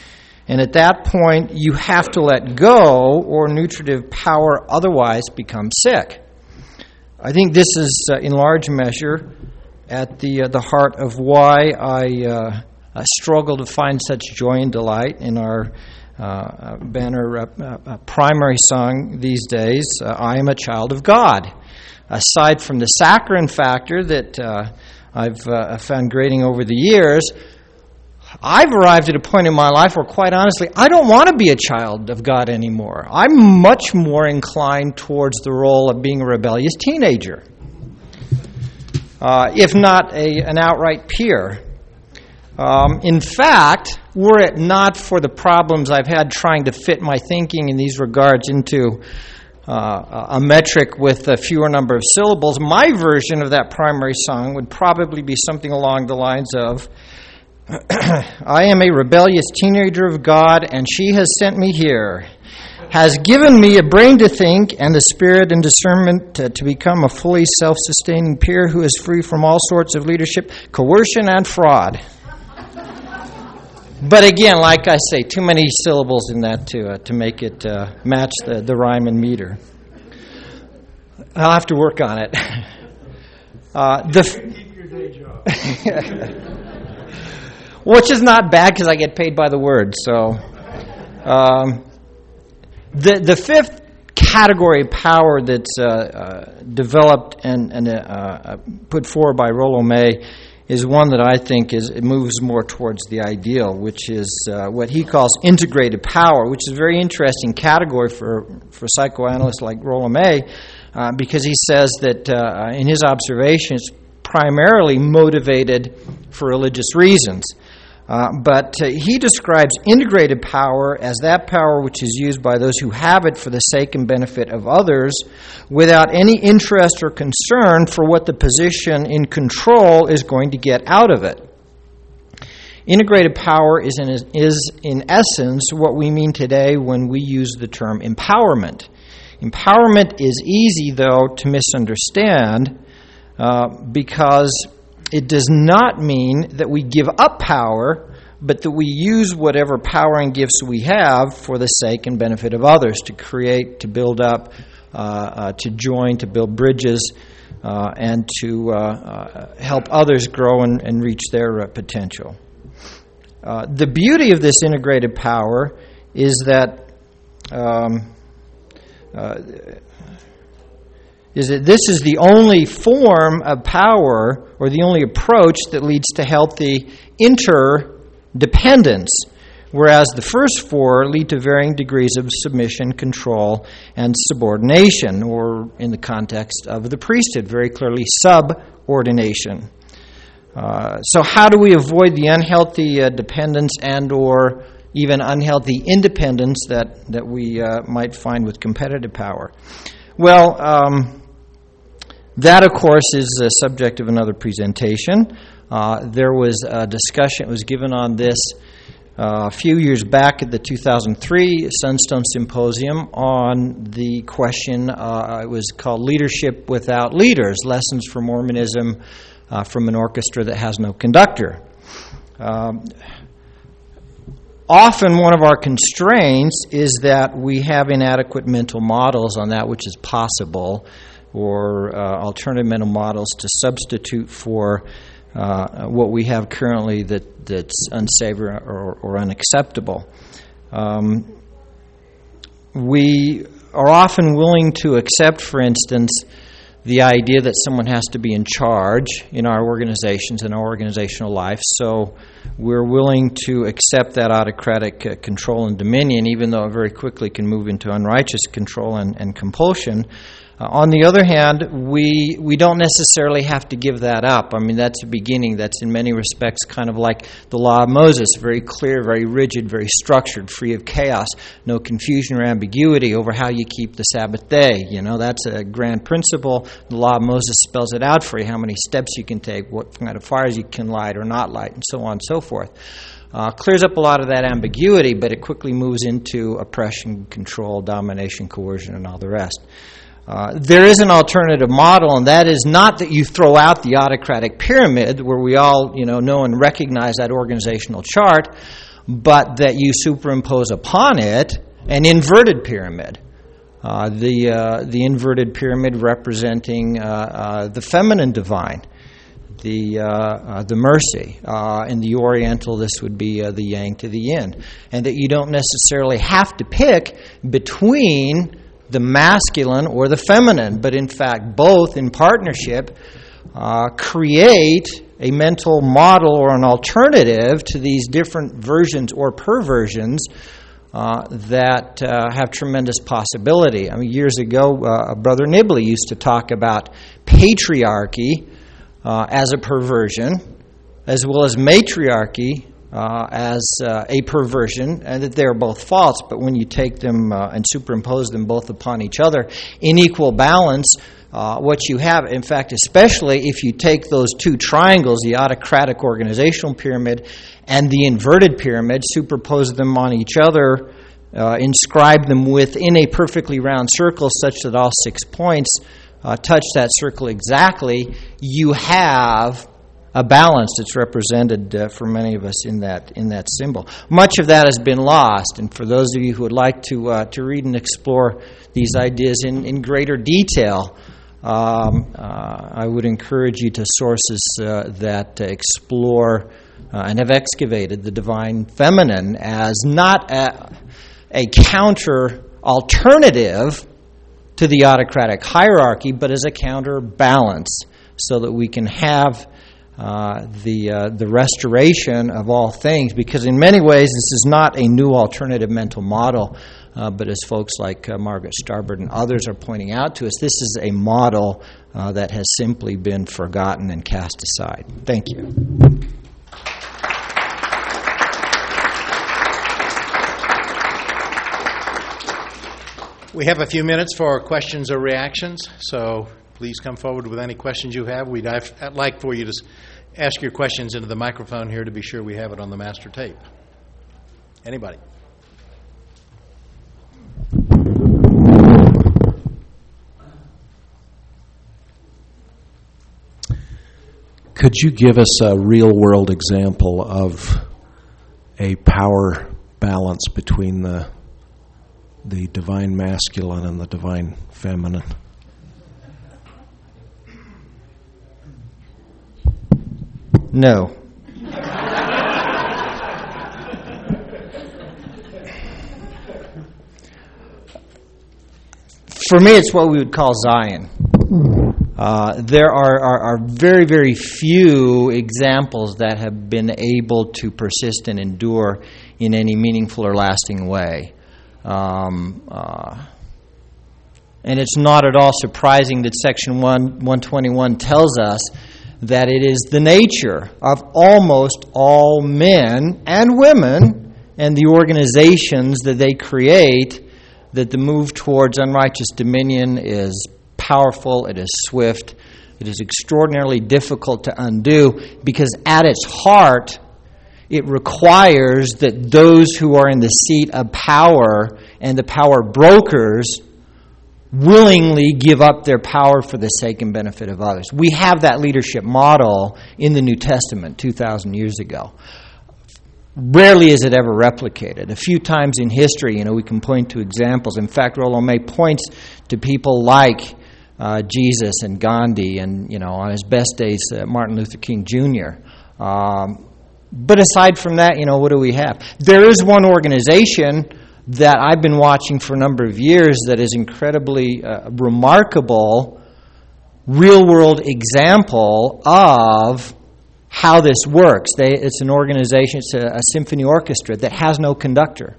And at that point, you have to let go, or nutritive power otherwise becomes sick. I think this is, uh, in large measure, at the uh, the heart of why I, uh, I struggle to find such joy and delight in our uh, banner uh, uh, primary song these days, uh, I am a child of God. Aside from the saccharine factor that uh, I've uh, found grating over the years, I've arrived at a point in my life where, quite honestly, I don't want to be a child of God anymore. I'm much more inclined towards the role of being a rebellious teenager, uh, if not a, an outright peer. Um, in fact, were it not for the problems I've had trying to fit my thinking in these regards into uh, a metric with a fewer number of syllables, my version of that primary song would probably be something along the lines of, I am a rebellious teenager of God, and she has sent me here, has given me a brain to think and the spirit and discernment to, to become a fully self-sustaining peer who is free from all sorts of leadership, coercion, and fraud. But again, like I say, too many syllables in that to uh, to make it uh, match the, the rhyme and meter. I'll have to work on it. Uh, the Keep your day job. Which is not bad because I get paid by the word. So, um, the the fifth category of power that's uh, uh, developed and, and uh, put forward by Rollo May is one that I think is it moves more towards the ideal, which is uh, what he calls integrated power, which is a very interesting category for for psychoanalysts like Rollo May, uh, because he says that uh, in his observations, primarily motivated for religious reasons. Uh, but uh, he describes integrated power as that power which is used by those who have it for the sake and benefit of others without any interest or concern for what the position in control is going to get out of it. Integrated power is in, is in essence what we mean today when we use the term empowerment. Empowerment is easy, though, to misunderstand uh, because it does not mean that we give up power, but that we use whatever power and gifts we have for the sake and benefit of others, to create, to build up, uh, uh, to join, to build bridges, uh, and to uh, uh, help others grow and, and reach their uh, potential. Uh, the beauty of this integrated power is that um, uh, is that this is the only form of power or the only approach that leads to healthy interdependence, whereas the first four lead to varying degrees of submission, control, and subordination, or in the context of the priesthood, very clearly subordination. Uh, so how do we avoid the unhealthy uh, dependence and or even unhealthy independence that, that we uh, might find with competitive power? Well, um, that, of course, is the subject of another presentation. Uh, there was a discussion that was given on this uh, a few years back at the two thousand three Sunstone Symposium on the question, uh, it was called Leadership Without Leaders, Lessons from Mormonism uh, from an Orchestra That Has No Conductor. Um, Often one of our constraints is that we have inadequate mental models on that which is possible, or uh, alternative mental models to substitute for uh, what we have currently that, that's unsavory or, or unacceptable. Um, we are often willing to accept, for instance, the idea that someone has to be in charge in our organizations, in our organizational life, so we're willing to accept that autocratic uh, control and dominion, even though it very quickly can move into unrighteous control and, and compulsion. Uh, on the other hand, we we don't necessarily have to give that up. I mean, that's a beginning. That's in many respects kind of like the law of Moses, very clear, very rigid, very structured, free of chaos, no confusion or ambiguity over how you keep the Sabbath day. You know, that's a grand principle. The law of Moses spells it out for you, how many steps you can take, what kind of fires you can light or not light, and so on and so forth. Uh, clears up a lot of that ambiguity, but it quickly moves into oppression, control, domination, coercion, and all the rest. Uh, there is an alternative model, and that is not that you throw out the autocratic pyramid where we all, you know, know and recognize that organizational chart, but that you superimpose upon it an inverted pyramid. Uh, the uh, the inverted pyramid representing uh, uh, the feminine divine, the uh, uh, the mercy. Uh, in the Oriental, this would be uh, the yang to the yin, and that you don't necessarily have to pick between the masculine or the feminine, but in fact both in partnership uh, create a mental model or an alternative to these different versions or perversions Uh, that uh, have tremendous possibility. I mean, years ago, uh, Brother Nibley used to talk about patriarchy uh, as a perversion, as well as matriarchy uh, as uh, a perversion, and that they're both false. But when you take them uh, and superimpose them both upon each other in equal balance, uh, what you have, in fact, especially if you take those two triangles, the autocratic organizational pyramid and the inverted pyramid, superpose them on each other, uh, inscribe them within a perfectly round circle such that all six points uh, touch that circle exactly, you have a balance that's represented uh, for many of us in that in that symbol. Much of that has been lost, and for those of you who would like to uh, to read and explore these ideas in, in greater detail, um, uh, I would encourage you to sources uh, that uh, explore Uh, and have excavated the divine feminine as not a, a counter alternative to the autocratic hierarchy, but as a counterbalance, so that we can have uh, the uh, the restoration of all things. Because in many ways, this is not a new alternative mental model, uh, but as folks like uh, Margaret Starbird and others are pointing out to us, this is a model uh, that has simply been forgotten and cast aside. Thank you. We have a few minutes for questions or reactions, so please come forward with any questions you have. We'd I'd like for you to ask your questions into the microphone here to be sure we have it on the master tape. Anybody? Could you give us a real-world example of a power balance between the the divine masculine and the divine feminine? No. For me, it's what we would call Zion. Uh, there are, are, are very, very few examples that have been able to persist and endure in any meaningful or lasting way. Um, uh, and it's not at all surprising that Section one, one twenty-one tells us that it is the nature of almost all men and women and the organizations that they create that the move towards unrighteous dominion is powerful, it is swift, it is extraordinarily difficult to undo, because at its heart, it requires that those who are in the seat of power and the power brokers willingly give up their power for the sake and benefit of others. We have that leadership model in the New Testament two thousand years ago. Rarely is it ever replicated. A few times in history, you know, we can point to examples. In fact, Rollo May points to people like uh, Jesus and Gandhi and, you know, on his best days, uh, Martin Luther King Junior Um, but aside from that, you know, what do we have? There is one organization that I've been watching for a number of years that is incredibly uh, remarkable, real-world example of how this works. They, it's an organization, it's a, a symphony orchestra that has no conductor.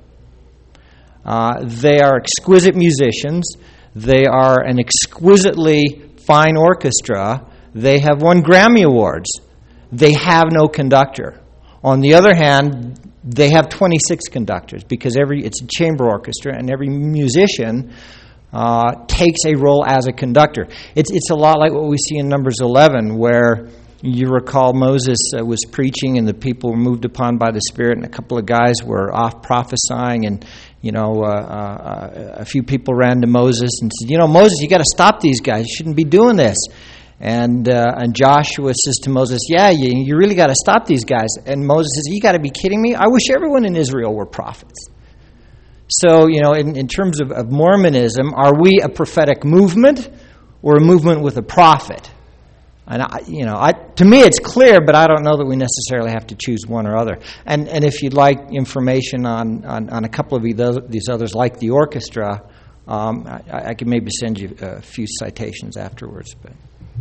Uh, they are exquisite musicians. They are an exquisitely fine orchestra. They have won Grammy Awards. They have no conductor. On the other hand, they have twenty-six conductors, because every it's a chamber orchestra and every musician uh, takes a role as a conductor. It's it's a lot like what we see in Numbers eleven, where you recall Moses uh, was preaching and the people were moved upon by the Spirit, and a couple of guys were off prophesying, and you know uh, uh, a few people ran to Moses and said, "You know, Moses, you got to stop these guys. You shouldn't be doing this." And uh, and Joshua says to Moses, yeah, you, you really got to stop these guys. And Moses says, you got to be kidding me? I wish everyone in Israel were prophets. So, you know, in, in terms of, of Mormonism, are we a prophetic movement or a movement with a prophet? And, I, you know, I, to me it's clear, but I don't know that we necessarily have to choose one or other. And and if you'd like information on, on, on a couple of these others, like the orchestra, um, I, I could maybe send you a few citations afterwards. But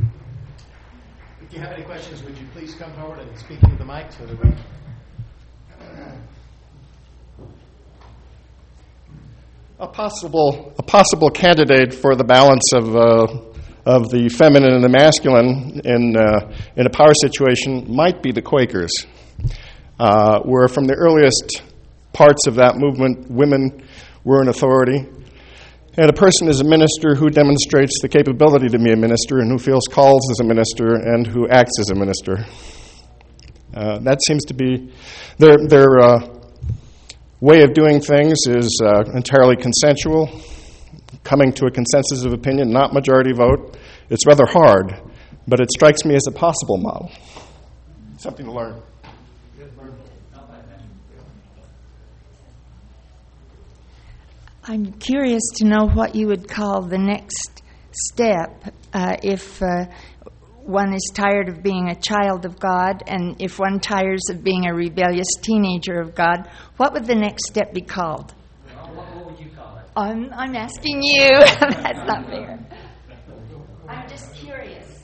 if you have any questions, would you please come forward and speak into the mic so that we... A possible a possible candidate for the balance of uh, of the feminine and the masculine in uh, in a power situation might be the Quakers, uh, where from the earliest parts of that movement, women were an authority, and a person is a minister who demonstrates the capability to be a minister and who feels called as a minister and who acts as a minister. Uh, that seems to be their their. Uh, way of doing things is uh, entirely consensual, coming to a consensus of opinion, not majority vote. It's rather hard, but it strikes me as a possible model. Something to learn. I'm curious to know what you would call the next step uh, if uh, one is tired of being a child of God, and if one tires of being a rebellious teenager of God, what would the next step be called? What, what would you call it? I'm, I'm asking you. That's not fair. I'm just curious.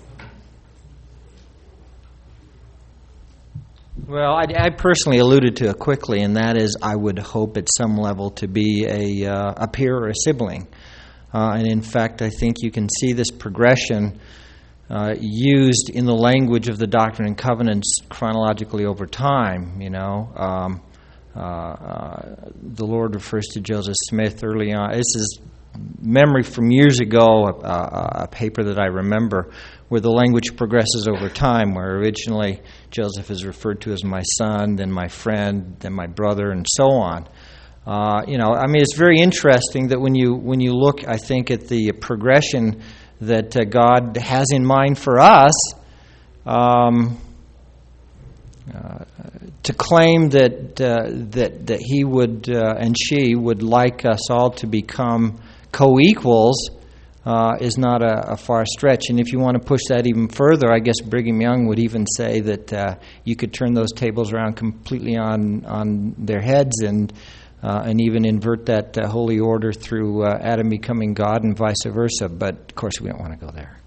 Well, I, I personally alluded to it quickly, and that is I would hope at some level to be a, uh, a peer or a sibling. Uh, and in fact, I think you can see this progression Uh, used in the language of the Doctrine and Covenants chronologically over time. You know, um, uh, uh, the Lord refers to Joseph Smith early on. This is memory from years ago, a, a paper that I remember, where the language progresses over time, where originally Joseph is referred to as my son, then my friend, then my brother, and so on. Uh, you know, I mean, it's very interesting that when you when you look, I think, at the progression that uh, God has in mind for us, um, uh, to claim that uh, that that He would uh, and she would like us all to become co-equals uh, is not a, a far stretch. And if you want to push that even further, I guess Brigham Young would even say that uh, you could turn those tables around completely on on their heads and. Uh, and even invert that uh, holy order through uh, Adam becoming God and vice versa. But, of course, we don't want to go there.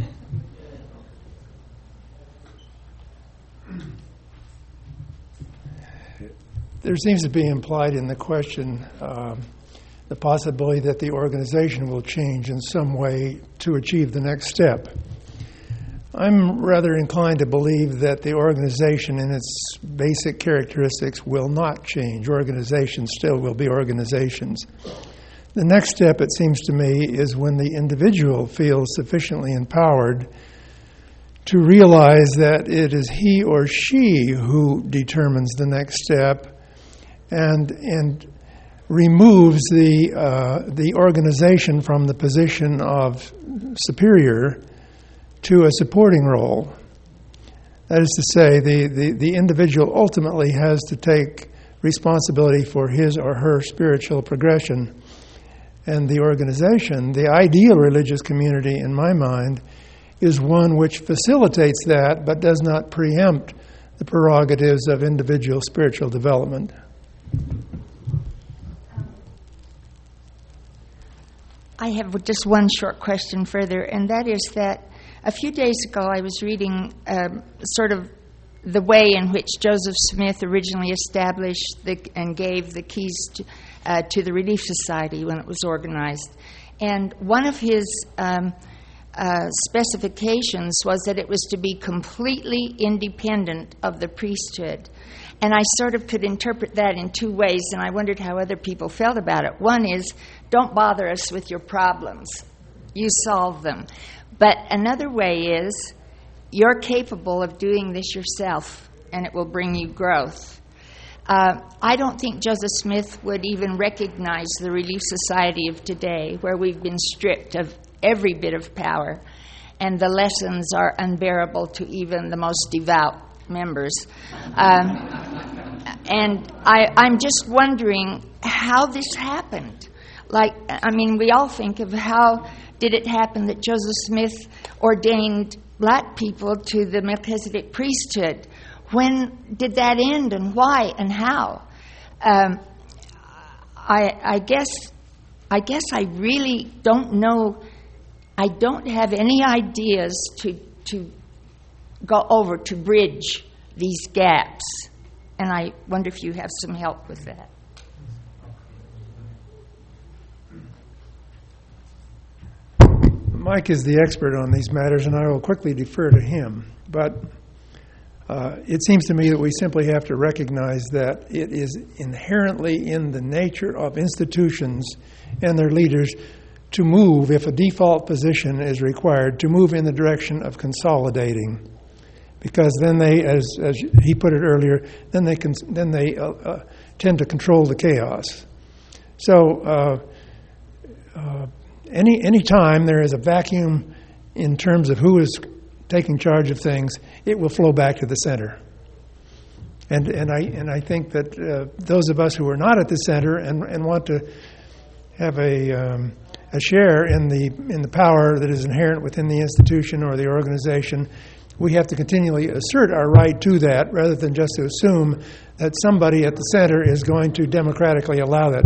There seems to be implied in the question um, the possibility that the organization will change in some way to achieve the next step. I'm rather inclined to believe that the organization in its basic characteristics will not change. Organizations still will be organizations. The next step, it seems to me, is when the individual feels sufficiently empowered to realize that it is he or she who determines the next step and and removes the uh, the organization from the position of superior to a supporting role. That is to say, the, the, the individual ultimately has to take responsibility for his or her spiritual progression. And the organization, the ideal religious community, in my mind, is one which facilitates that but does not preempt the prerogatives of individual spiritual development. I have just one short question further, and that is that a few days ago, I was reading um, sort of the way in which Joseph Smith originally established the, and gave the keys to, uh, to the Relief Society when it was organized. And one of his um, uh, specifications was that it was to be completely independent of the priesthood. And I sort of could interpret that in two ways, and I wondered how other people felt about it. One is, don't bother us with your problems. You solve them. But another way is, you're capable of doing this yourself, and it will bring you growth. Uh, I don't think Joseph Smith would even recognize the Relief Society of today, where we've been stripped of every bit of power. and the lessons are unbearable to even the most devout members. Um, and I, I'm just wondering how this happened. Like, I mean, we all think of how did it happen that Joseph Smith ordained black people to the Melchizedek priesthood? When did that end, and why, and how? Um, I, I guess, I guess I really don't know. I don't have any ideas to to go over to bridge these gaps, and I wonder if you have some help with that. Mike is the expert on these matters, and I will quickly defer to him. But uh, it seems to me that we simply have to recognize that it is inherently in the nature of institutions and their leaders to move, if a default position is required, to move in the direction of consolidating. Because then they, as as he put it earlier, then they can, then they uh, uh, tend to control the chaos. So uh, uh, any any time there is a vacuum in terms of who is taking charge of things, it will flow back to the center. And and I and I think that uh, those of us who are not at the center and and want to have a um, a share in the in the power that is inherent within the institution or the organization, we have to continually assert our right to that rather than just to assume that somebody at the center is going to democratically allow that.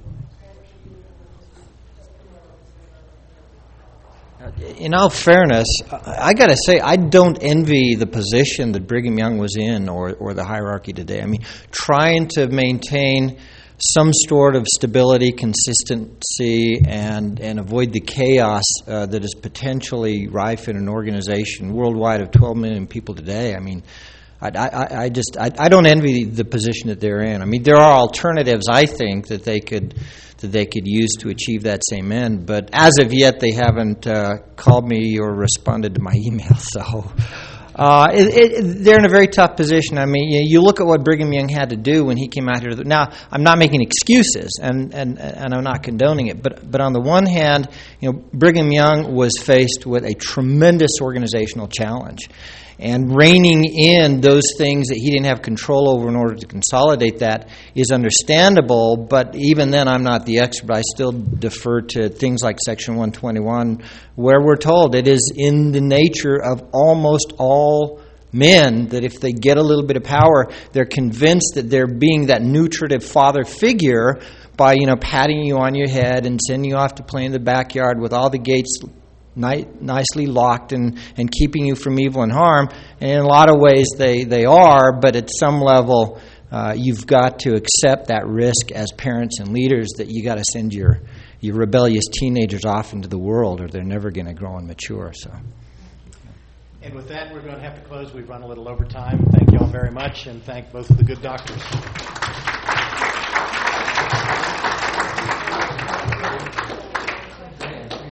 In all fairness, I got to say, I don't envy the position that Brigham Young was in or, or the hierarchy today. I mean, trying to maintain some sort of stability, consistency, and, and avoid the chaos uh, that is potentially rife in an organization worldwide of twelve million people today. I mean, I, I, I just I, I don't envy the position that they're in. I mean, there are alternatives, I think, that they could that they could use to achieve that same end. But as of yet, they haven't uh, called me or responded to my email. So uh, it, it, they're in a very tough position. I mean, you, you look at what Brigham Young had to do when he came out here. Now, I'm not making excuses, and, and, and I'm not condoning it. But but on the one hand, you know, Brigham Young was faced with a tremendous organizational challenge. And reining in those things that he didn't have control over in order to consolidate that is understandable, but even then I'm not the expert. I still defer to things like Section one twenty-one, where we're told it is in the nature of almost all men that if they get a little bit of power, they're convinced that they're being that nutritive father figure by, you know, patting you on your head and sending you off to play in the backyard with all the gates nicely locked and, and keeping you from evil and harm. And in a lot of ways they, they are, but at some level uh, you've got to accept that risk as parents and leaders that you got to send your, your rebellious teenagers off into the world or they're never going to grow and mature. So. And with that, we're going to have to close. We've run a little over time. Thank you all very much, and thank both of the good doctors.